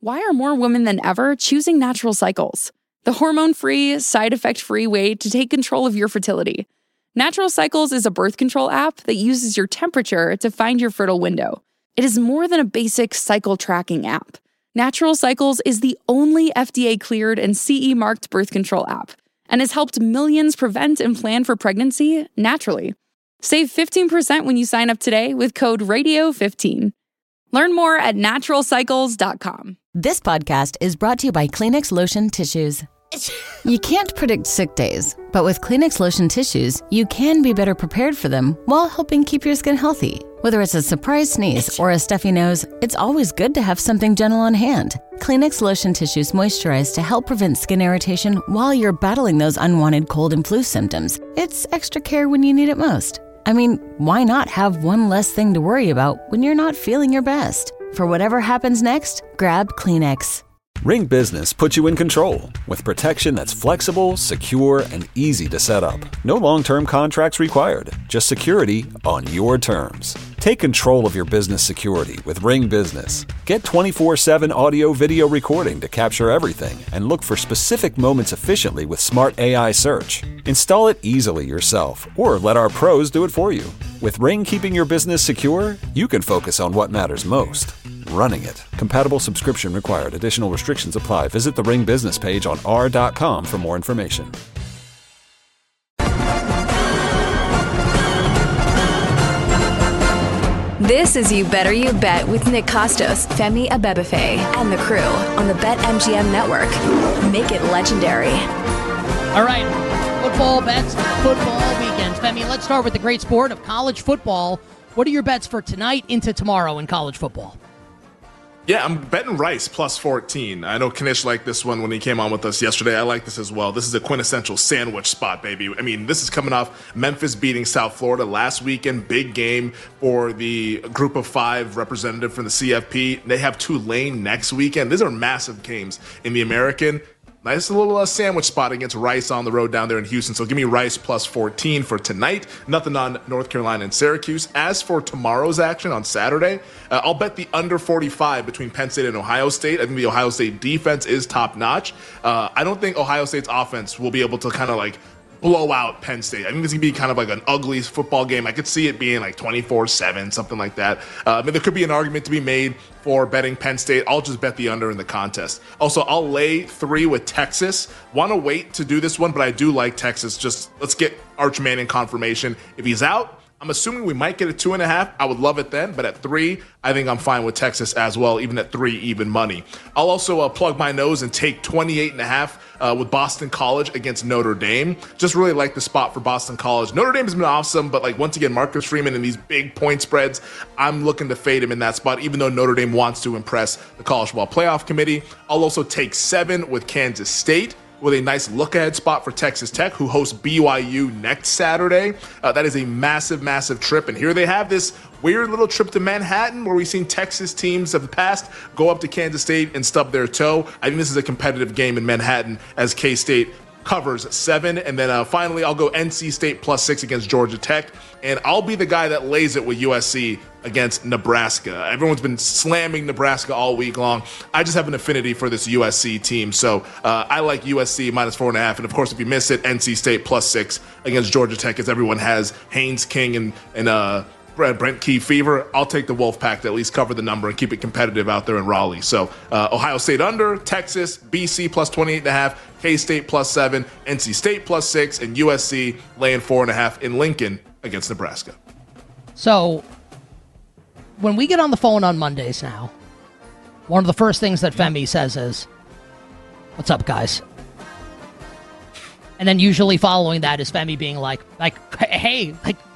why are more women than ever choosing Natural Cycles? The hormone-free, side-effect-free way to take control of your fertility. Natural Cycles is a birth control app that uses your temperature to find your fertile window. It is more than a basic cycle tracking app. Natural Cycles is the only FDA-cleared and CE-marked birth control app and has helped millions prevent and plan for pregnancy naturally. Save 15% when you sign up today with code RADIO15. Learn more at naturalcycles.com. This podcast is brought to you by Kleenex Lotion Tissues. You can't predict sick days, but with Kleenex Lotion Tissues, you can be better prepared for them while helping keep your skin healthy. Whether it's a surprise sneeze or a stuffy nose, it's always good to have something gentle on hand. Kleenex Lotion Tissues moisturize to help prevent skin irritation while you're battling those unwanted cold and flu symptoms. It's extra care when you need it most. I mean, why not have one less thing to worry about when you're not feeling your best? For whatever happens next, grab Kleenex. Ring Business puts you in control with protection that's flexible, secure, and easy to set up. No long-term contracts required, just security on your terms. Take control of your business security with Ring Business. Get 24/7 audio-video recording to capture everything and look for specific moments efficiently with smart AI search. Install it easily yourself or let our pros do it for you. With Ring keeping your business secure, you can focus on what matters most. Running it. Compatible subscription required. Additional restrictions apply. Visit the Ring business page on r.com for more information. This is You Better You Bet with Nick Costos, Femi Abebefe, and the crew on the BetMGM network. Make it legendary. All right, football bets, football weekends. Femi, let's start with the great sport of college football. What are your bets for tonight into tomorrow in college football? Yeah, I'm betting Rice plus 14. I know Kanish liked this one when he came on with us yesterday. I like this as well. This is a quintessential sandwich spot, baby. I mean, this is coming off Memphis beating South Florida last weekend. Big game for the group of 5 representative from the CFP. They have Tulane next weekend. These are massive games in the American. Nice little sandwich spot against Rice on the road down there in Houston. So give me Rice plus 14 for tonight. Nothing on North Carolina and Syracuse. As for tomorrow's action on Saturday, I'll bet the under 45 between Penn State and Ohio State. I think the Ohio State defense is top notch. I don't think Ohio State's offense will be able to kind of like blow out Penn State. I think this is going to be kind of like an ugly football game. I could see it being like 24-7, something like that. I mean, there could be an argument to be made for betting Penn State. I'll just bet the under in the contest. Also, I'll lay 3 with Texas. Want to wait to do this one, but I do like Texas. Just let's get Arch Manning confirmation. If he's out, I'm assuming we might get a 2.5. I would love it then, but at 3, I think I'm fine with Texas as well, even at 3 even money. I'll also plug my nose and take 28.5 with Boston College against Notre Dame. Just really like the spot for Boston College. Notre Dame has been awesome, but like once again, Marcus Freeman in these big point spreads, I'm looking to fade him in that spot, even though Notre Dame wants to impress the College Football Playoff Committee. I'll also take 7 with Kansas State, with a nice look-ahead spot for Texas Tech, who hosts BYU next Saturday. That is a massive, massive trip. And here they have this weird little trip to Manhattan where we've seen Texas teams of the past go up to Kansas State and stub their toe. I think this is a competitive game in Manhattan as K-State covers 7. And then finally, I'll go NC State plus 6 against Georgia Tech. And I'll be the guy that lays it with USC against Nebraska. Everyone's been slamming Nebraska all week long. I just have an affinity for this USC team. So I like USC minus 4.5. And of course, if you miss it, NC State plus 6 against Georgia Tech, as everyone has Haynes King and Brent Key fever. I'll take the Wolfpack to at least cover the number and keep it competitive out there in Raleigh. So Ohio State under, Texas, BC plus 28.5, K-State plus 7, NC State plus 6, and USC laying 4.5 in Lincoln against Nebraska. So when we get on the phone on Mondays now, one of the first things that Femi says is, "What's up, guys?" And then usually following that is Femi being like, hey,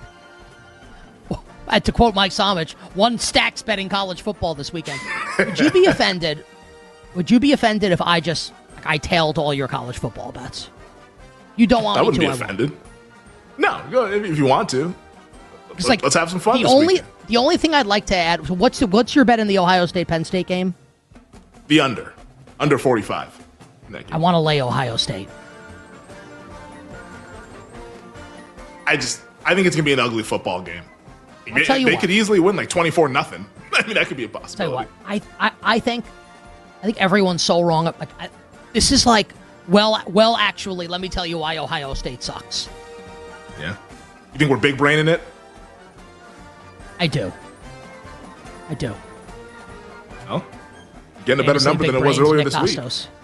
to quote Mike Somich, one stacks betting college football this weekend. Would you be offended? Would you be offended if I just I tailed all your college football bets? You don't want I me to? I wouldn't be offended. No, go if you want to. Let's have some fun. The only thing I'd like to add. What's your bet in the Ohio State Penn State game? The under 45. I want to lay Ohio State. I think it's gonna be an ugly football game. I'll tell you they what. could easily win like 24-0. I mean, that could be a possibility. Tell you what, I think I think everyone's so wrong. This is like, well, actually, let me tell you why Ohio State sucks. Yeah. You think we're big braining it? I do. Oh? Getting a better number than it was earlier this week.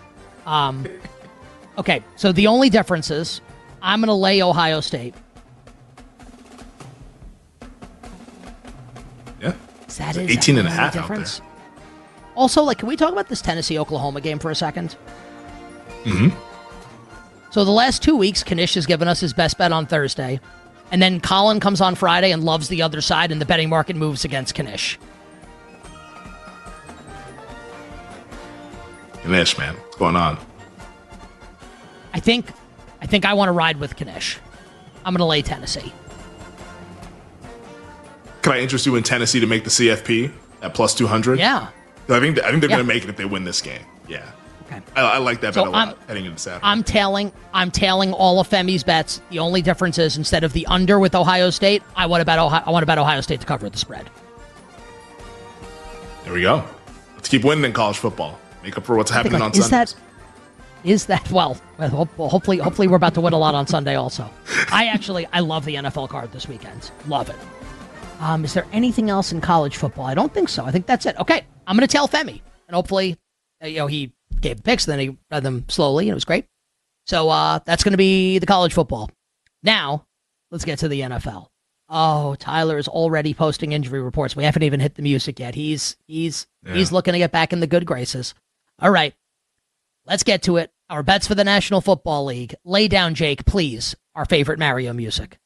Okay, so the only difference is I'm going to lay Ohio State. Yeah. That is 18 and a half difference. Also, can we talk about this Tennessee-Oklahoma game for a second? Mm-hmm. So the last 2 weeks, Kanish has given us his best bet on Thursday, and then Colin comes on Friday and loves the other side, and the betting market moves against Kanish. Kanish, man. What's going on? I think I want to ride with Kanish. I'm going to lay Tennessee. Can I interest you in Tennessee to make the CFP at plus 200? Yeah. I think they're going to make it if they win this game. Yeah. Okay. I like that bet a lot heading into Saturday. I'm tailing all of Femi's bets. The only difference is instead of the under with Ohio State, I want to bet Ohio State to cover the spread. There we go. Let's keep winning in college football. Make up for what's happening on Sunday. Well, hopefully we're about to win a lot on Sunday also. I love the NFL card this weekend. Love it. Is there anything else in college football? I don't think so. I think that's it. Okay, I'm going to tail Femi, and hopefully, he gave picks, and then he read them slowly, and it was great. So that's going to be the college football. Now, let's get to the NFL. Oh, Tyler is already posting injury reports. We haven't even hit the music yet. He's looking to get back in the good graces. All right, let's get to it. Our bets for the National Football League. Lay down, Jake, please, our favorite Mario music.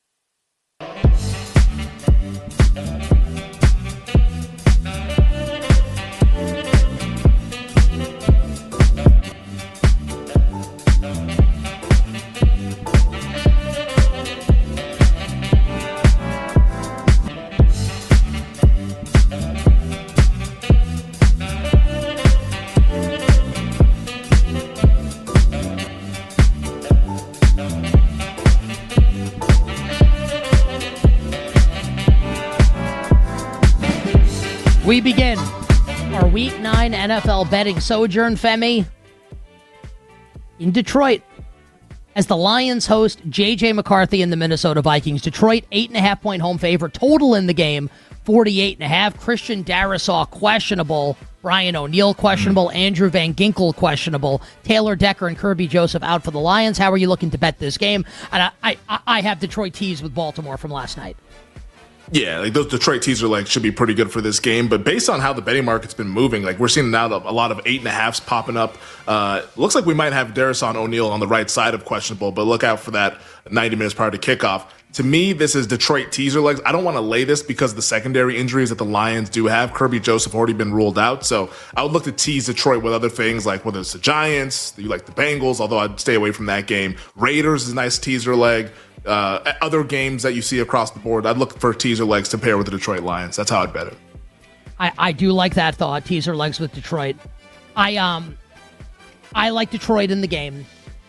We begin our Week 9 NFL betting sojourn, Femi, in Detroit, as the Lions host J.J. McCarthy and the Minnesota Vikings. Detroit, 8.5-point home favorite. Total in the game, 48.5. Christian Darrisaw, questionable. Brian O'Neill, questionable. Andrew Van Ginkel, questionable. Taylor Decker and Kirby Joseph out for the Lions. How are you looking to bet this game? And I have Detroit teased with Baltimore from last night. Yeah, those Detroit teaser legs should be pretty good for this game. But based on how the betting market's been moving, we're seeing now a lot of 8.5s popping up. Looks like we might have Darrisaw O'Neill on the right side of questionable, but look out for that 90 minutes prior to kickoff. To me, this is Detroit teaser legs. I don't want to lay this because of the secondary injuries that the Lions do have. Kirby Joseph already been ruled out. So I would look to tease Detroit with other things, like whether it's the Giants, you like the Bengals, although I'd stay away from that game. Raiders is a nice teaser leg. Other games that you see across the board, I'd look for teaser legs to pair with the Detroit Lions. That's how I'd bet it. I do like that thought, teaser legs with Detroit. I like Detroit in the game.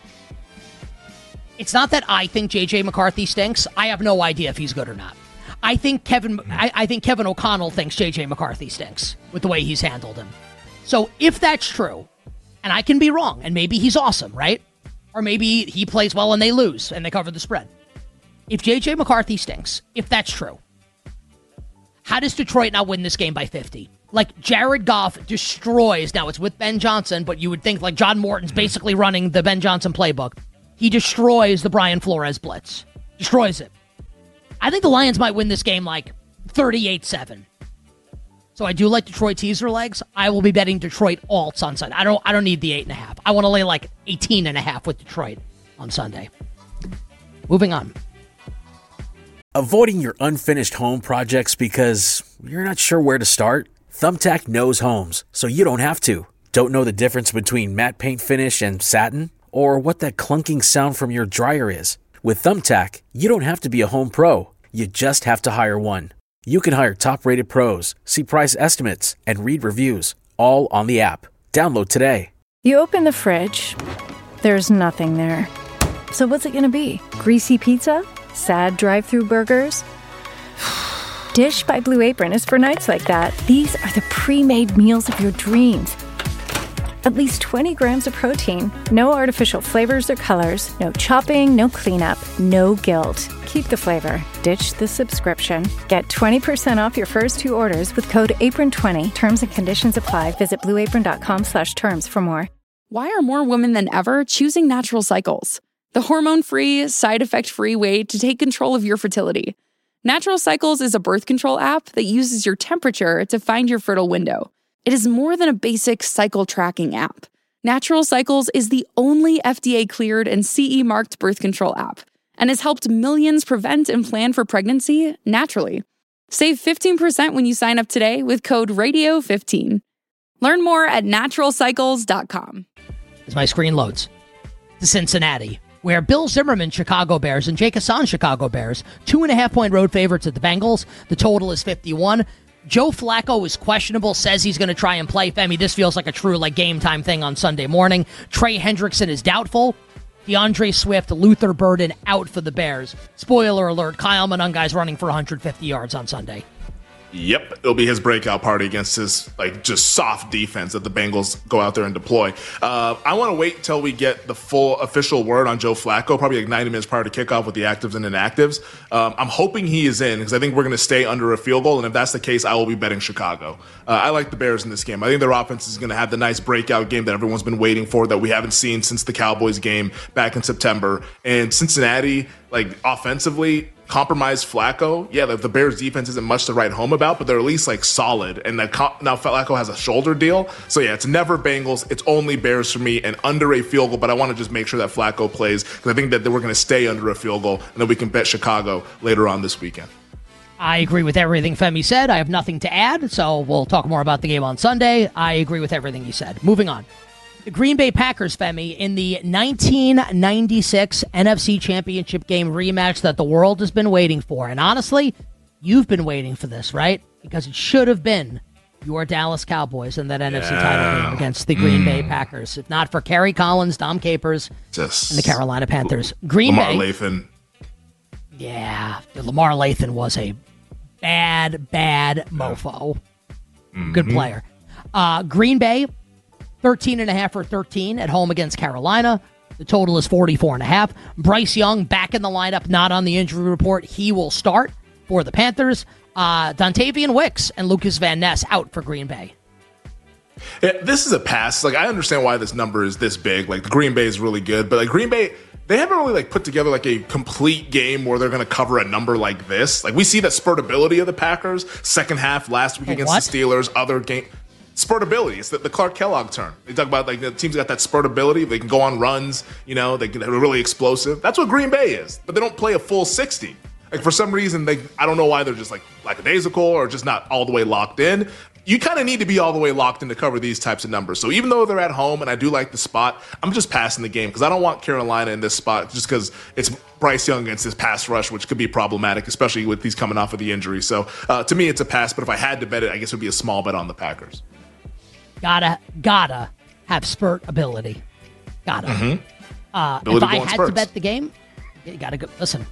It's not that I think J.J. McCarthy stinks. I have no idea if he's good or not. I think Kevin O'Connell thinks J.J. McCarthy stinks with the way he's handled him. So if that's true, and I can be wrong, and maybe he's awesome, right? Or maybe he plays well and they lose and they cover the spread. If J.J. McCarthy stinks, if that's true, how does Detroit not win this game by 50? Jared Goff destroys, now it's with Ben Johnson, but you would think John Morton's basically running the Ben Johnson playbook. He destroys the Brian Flores blitz. Destroys it. I think the Lions might win this game 38-7. So I do like Detroit teaser legs. I will be betting Detroit alts on Sunday. I don't need the 8.5. I want to lay 18.5 with Detroit on Sunday. Moving on. Avoiding your unfinished home projects because you're not sure where to start? Thumbtack knows homes, so you don't have to. Don't know the difference between matte paint finish and satin? Or what that clunking sound from your dryer is? With Thumbtack, you don't have to be a home pro. You just have to hire one. You can hire top-rated pros, see price estimates, and read reviews, all on the app. Download today. You open the fridge. There's nothing there. So what's it going to be? Greasy pizza? Sad drive-thru burgers? Dish by Blue Apron is for nights like that. These are the pre-made meals of your dreams. At least 20 grams of protein. No artificial flavors or colors. No chopping, no cleanup, no guilt. Keep the flavor. Ditch the subscription. Get 20% off your first 2 orders with code APRON20. Terms and conditions apply. Visit blueapron.com/terms for more. Why are more women than ever choosing Natural Cycles? The hormone-free, side-effect-free way to take control of your fertility. Natural Cycles is a birth control app that uses your temperature to find your fertile window. It is more than a basic cycle tracking app. Natural Cycles is the only FDA-cleared and CE-marked birth control app and has helped millions prevent and plan for pregnancy naturally. Save 15% when you sign up today with code RADIO15. Learn more at naturalcycles.com. As my screen loads, to Cincinnati, where Bill Zimmerman, Chicago Bears, and Jake Hassan, Chicago Bears, 2.5-point road favorites at the Bengals. The total is 51. Joe Flacco is questionable, says he's going to try and play. Femi, this feels like a true game time thing on Sunday morning. Trey Hendrickson is doubtful. DeAndre Swift, Luther Burden out for the Bears. Spoiler alert, Kyle Monungai's running for 150 yards on Sunday. Yep, it'll be his breakout party against his just soft defense that the Bengals go out there and deploy. I want to wait until we get the full official word on Joe Flacco, probably 90 minutes prior to kickoff with the actives and inactives. I'm hoping he is in because I think we're going to stay under a field goal, and if that's the case, I will be betting Chicago. I like the Bears in this game. I think their offense is going to have the nice breakout game that everyone's been waiting for that we haven't seen since the Cowboys game back in September. And Cincinnati, offensively, compromised Flacco. Yeah, the Bears defense isn't much to write home about, but they're at least solid. And now Flacco has a shoulder deal. So yeah, it's never Bengals. It's only Bears for me and under a field goal. But I want to just make sure that Flacco plays because I think that we're going to stay under a field goal and then we can bet Chicago later on this weekend. I agree with everything Femi said. I have nothing to add, so we'll talk more about the game on Sunday. I agree with everything he said. Moving on. The Green Bay Packers, Femi, in the 1996 NFC Championship game rematch that the world has been waiting for. And honestly, you've been waiting for this, right? Because it should have been your Dallas Cowboys in that NFC title game against the Green Bay Packers. If not for Kerry Collins, Dom Capers, and the Carolina Panthers. Lamar Lathan. Yeah, Lamar Lathan was a bad mofo. Good player. Green Bay, 13.5 for 13 at home against Carolina. The total is 44.5. Bryce Young back in the lineup, not on the injury report. He will start for the Panthers. Dontavian Wicks and Lucas Van Ness out for Green Bay. Yeah, this is a pass. I understand why this number is this big. The Green Bay is really good, but Green Bay, they haven't really put together a complete game where they're going to cover a number like this. We see that spurtability of the Packers second half last week against the Steelers. Other game. Spurtability. It's the Clark Kellogg term. They talk about the teams got that spurtability. They can go on runs. They can really explosive. That's what Green Bay is. But they don't play a full 60. For some reason, I don't know why they're just lackadaisical or just not all the way locked in. You kind of need to be all the way locked in to cover these types of numbers. So even though they're at home and I do like the spot, I'm just passing the game because I don't want Carolina in this spot just because it's Bryce Young against his pass rush, which could be problematic, especially with these coming off of the injury. So to me, it's a pass. But if I had to bet it, I guess it would be a small bet on the Packers. Gotta have spurt ability. Gotta. Mm-hmm. If I had to bet the game, you gotta go. Listen,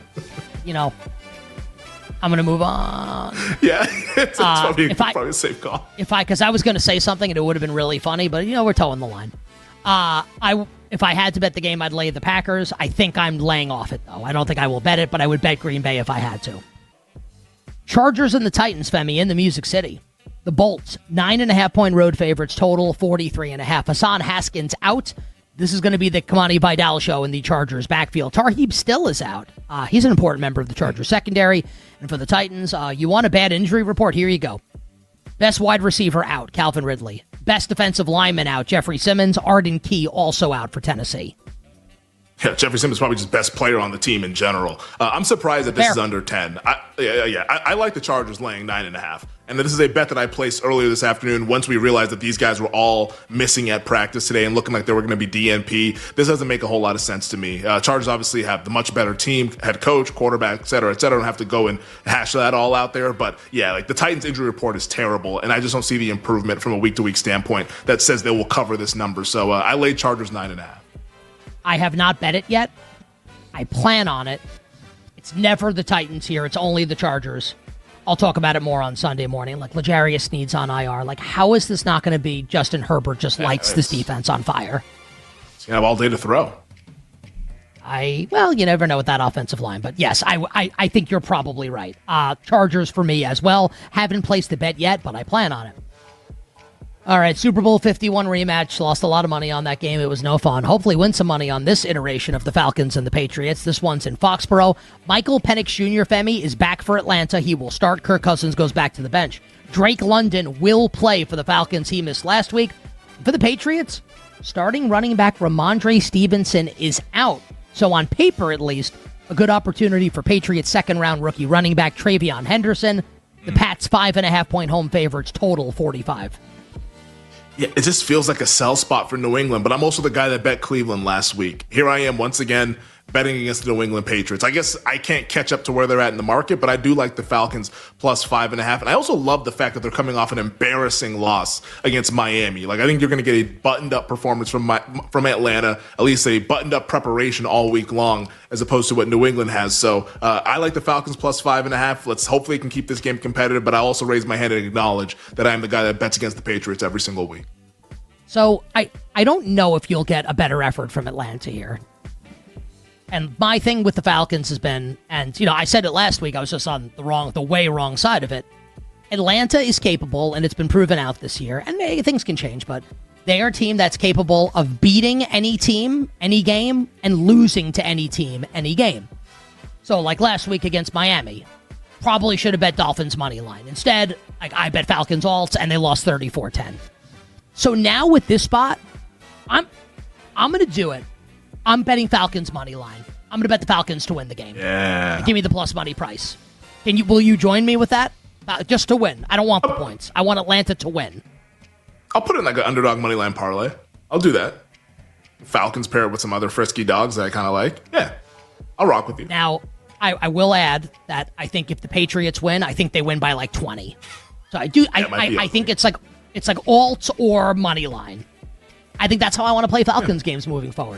I'm gonna move on. Yeah, it's probably a safe call. Because I was gonna say something and it would have been really funny, but we're towing the line. If I had to bet the game, I'd lay the Packers. I think I'm laying off it though. I don't think I will bet it, but I would bet Green Bay if I had to. Chargers and the Titans, Femi, in the Music City. The Bolts, 9.5-point road favorites, total 43.5. Hassan Haskins out. This is going to be the Kamani Vidal show in the Chargers backfield. Tarheeb still is out. He's an important member of the Chargers secondary. And for the Titans, you want a bad injury report? Here you go. Best wide receiver out, Calvin Ridley. Best defensive lineman out, Jeffrey Simmons. Arden Key also out for Tennessee. Yeah, Jeffrey Simmons is probably just best player on the team in general. I'm surprised that this is under 10. I like the Chargers laying 9.5. And this is a bet that I placed earlier this afternoon once we realized that these guys were all missing at practice today and looking like they were going to be DNP. This doesn't make a whole lot of sense to me. Chargers obviously have the much better team, head coach, quarterback, et cetera, et cetera. I don't have to go and hash that all out there. But yeah, the Titans injury report is terrible. And I just don't see the improvement from a week-to-week standpoint that says they will cover this number. So I laid Chargers 9.5. I have not bet it yet. I plan on it. It's never the Titans here. It's only the Chargers. I'll talk about it more on Sunday morning. Like, L'Jarius Sneed's on IR. Like, how is this not going to be Justin Herbert just lights this defense on fire? He's going to have all day to throw. Well, you never know with that offensive line. But yes, I think you're probably right. Chargers for me as well. Haven't placed the bet yet, but I plan on it. All right, Super Bowl 51 rematch. Lost a lot of money on that game. It was no fun. Hopefully win some money on this iteration of the Falcons and the Patriots. This one's in Foxborough. Michael Penix Jr., Femi, is back for Atlanta. He will start. Kirk Cousins goes back to the bench. Drake London will play for the Falcons. He missed last week. For the Patriots, starting running back Ramondre Stevenson is out. So on paper, at least, a good opportunity for Patriots' second-round rookie running back Travion Henderson. The Pats' 5.5-point home favorites, total 45. Yeah, it just feels like a sell spot for New England, but I'm also the guy that bet Cleveland last week. Here I am once again betting against the New England Patriots. I guess I can't catch up to where they're at in the market, but I do like the Falcons plus 5.5. And I also love the fact that they're coming off an embarrassing loss against Miami. Like, I think you're going to get a buttoned-up performance from Atlanta, at least a buttoned-up preparation all week long, as opposed to what New England has. So I like the Falcons plus 5.5. Let's hopefully can keep this game competitive, but I also raise my hand and acknowledge that I am the guy that bets against the Patriots every single week. So I don't know if you'll get a better effort from Atlanta here. And my thing with the Falcons has been, and I said it last week, I was just on the way wrong side of it. Atlanta is capable, and it's been proven out this year, and maybe things can change, but they are a team that's capable of beating any team, any game, and losing to any team, any game. So like last week against Miami, probably should have bet Dolphins money line. Instead, I bet Falcons alts, and they lost 34-10. So now with this spot, I'm going to do it. I'm betting Falcons money line. I'm going to bet the Falcons to win the game. Yeah. Give me the plus money price. Will you join me with that? Just to win. I don't want the points. I want Atlanta to win. I'll put in like an underdog money line parlay. I'll do that. Falcons paired with some other frisky dogs that I kind of like. Yeah. I'll rock with you. Now, I will add that I think if the Patriots win, I think they win by like 20. So I do. I think it's like alts or money line. I think that's how I want to play Falcons games moving forward.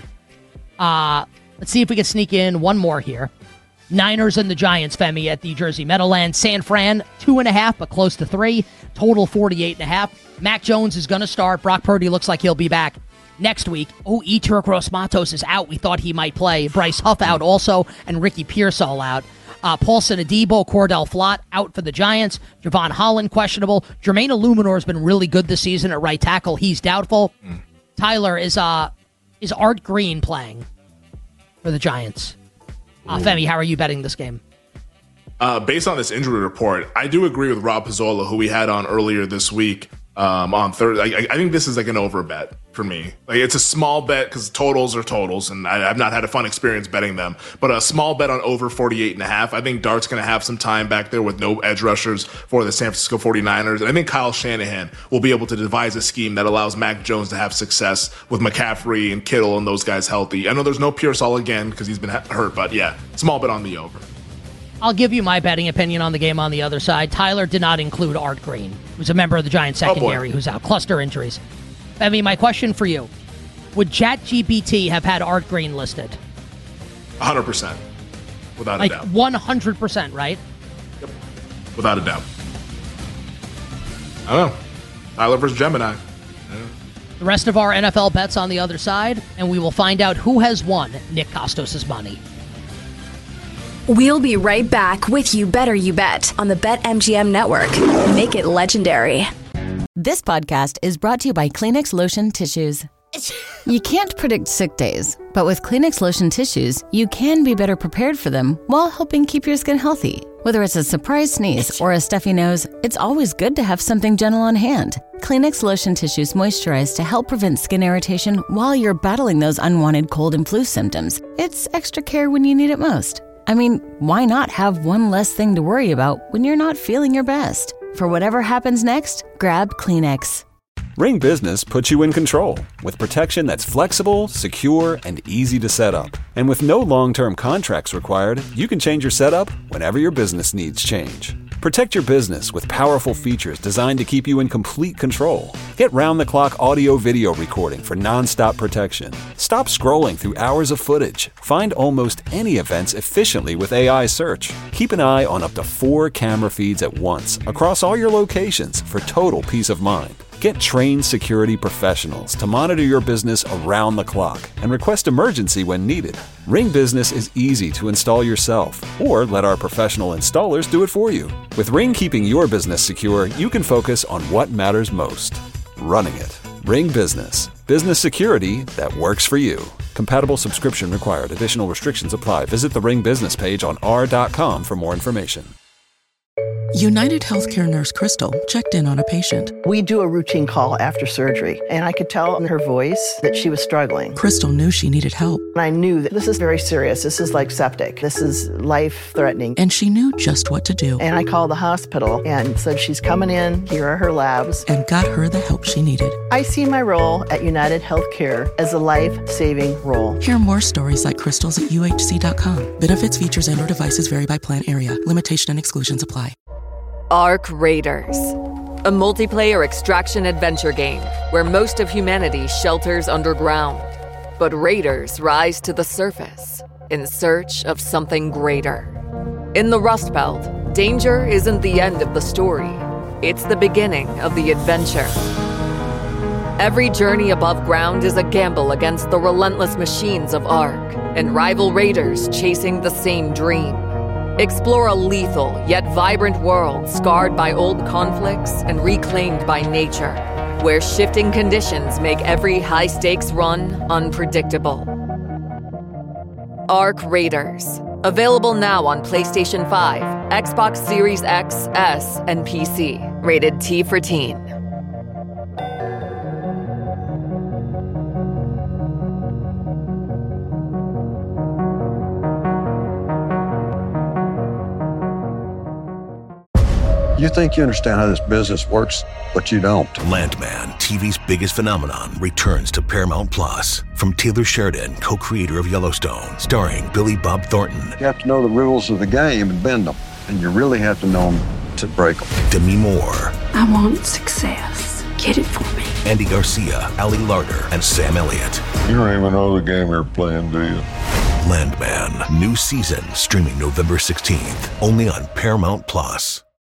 Let's see if we can sneak in one more here. Niners and the Giants, Femi, at the Jersey Meadowlands. San Fran, 2.5, but close to 3. Total 48.5. Mac Jones is going to start. Brock Purdy looks like he'll be back next week. Yetur Gross-Matos is out. We thought he might play. Bryce Huff out also, and Ricky Pearsall out. Paulson Adebo, Cordell Flott out for the Giants. Javon Holland questionable. Jermaine Illuminor has been really good this season at right tackle. He's doubtful. Tyler, is Art Green playing for the Giants? Femi, how are you betting this game? Based on this injury report, I do agree with Rob Pizzola, who we had on earlier this week on Thursday. I think this is like an over bet for me. Like, it's a small bet because totals are totals, and I've not had a fun experience betting them. But a small bet on over 48.5. I think Dart's going to have some time back there with no edge rushers for the San Francisco 49ers. And I think Kyle Shanahan will be able to devise a scheme that allows Mac Jones to have success with McCaffrey and Kittle and those guys healthy. I know there's no Pearsall again because he's been hurt, but yeah, small bet on the over. I'll give you my betting opinion on the game on the other side. Tyler did not include Art Green, who's a member of the Giants secondary who's out. Cluster injuries. I mean, my question for you, would ChatGPT have had Art Green listed? 100%. Without a doubt. 100%, right? Yep. Without a doubt. I don't know. Tyler versus Gemini. The rest of our NFL bets on the other side, and we will find out who has won Nick Kostos' money. We'll be right back with You Better You Bet on the BetMGM network. Make it legendary. This podcast is brought to you by Kleenex Lotion Tissues. You can't predict sick days, but with Kleenex Lotion Tissues, you can be better prepared for them while helping keep your skin healthy. Whether it's a surprise sneeze or a stuffy nose, it's always good to have something gentle on hand. Kleenex Lotion Tissues moisturize to help prevent skin irritation while you're battling those unwanted cold and flu symptoms. It's extra care when you need it most. I mean, why not have one less thing to worry about when you're not feeling your best? For whatever happens next, grab Kleenex. Ring Business puts you in control with protection that's flexible, secure, and easy to set up. And with no long-term contracts required, you can change your setup whenever your business needs change. Protect your business with powerful features designed to keep you in complete control. Get round-the-clock audio-video recording for non-stop protection. Stop scrolling through hours of footage. Find almost any events efficiently with AI search. Keep an eye on up to 4 camera feeds at once across all your locations for total peace of mind. Get trained security professionals to monitor your business around the clock and request emergency when needed. Ring Business is easy to install yourself, or let our professional installers do it for you. With Ring keeping your business secure, you can focus on what matters most: running it. Ring Business. Business security that works for you. Compatible subscription required. Additional restrictions apply. Visit the Ring Business page on r.com for more information. United Healthcare nurse Crystal checked in on a patient. We do a routine call after surgery, and I could tell in her voice that she was struggling. Crystal knew she needed help. And I knew that this is very serious. This is like septic. This is life-threatening. And she knew just what to do. And I called the hospital and said, she's coming in, here are her labs. And got her the help she needed. I see my role at United Healthcare as a life-saving role. Hear more stories like Crystal's at UHC.com. Benefits, features, and/or devices vary by plan area. Limitation and exclusions apply. Ark Raiders, a multiplayer extraction adventure game where most of humanity shelters underground, but raiders rise to the surface in search of something greater. In the Rust Belt, danger isn't the end of the story, it's the beginning of the adventure. Every journey above ground is a gamble against the relentless machines of Ark and rival raiders chasing the same dream. Explore a lethal yet vibrant world scarred by old conflicts and reclaimed by nature, where shifting conditions make every high-stakes run unpredictable. Ark Raiders. Available now on PlayStation 5, Xbox Series X, S, and PC. Rated T for Teen. You think you understand how this business works, but you don't. Landman, TV's biggest phenomenon, returns to Paramount Plus. From Taylor Sheridan, co-creator of Yellowstone, starring Billy Bob Thornton. You have to know the rules of the game and bend them. And you really have to know them to break them. Demi Moore. I want success. Get it for me. Andy Garcia, Ali Larter, and Sam Elliott. You don't even know the game you're playing, do you? Landman, new season, streaming November 16th, only on Paramount Plus.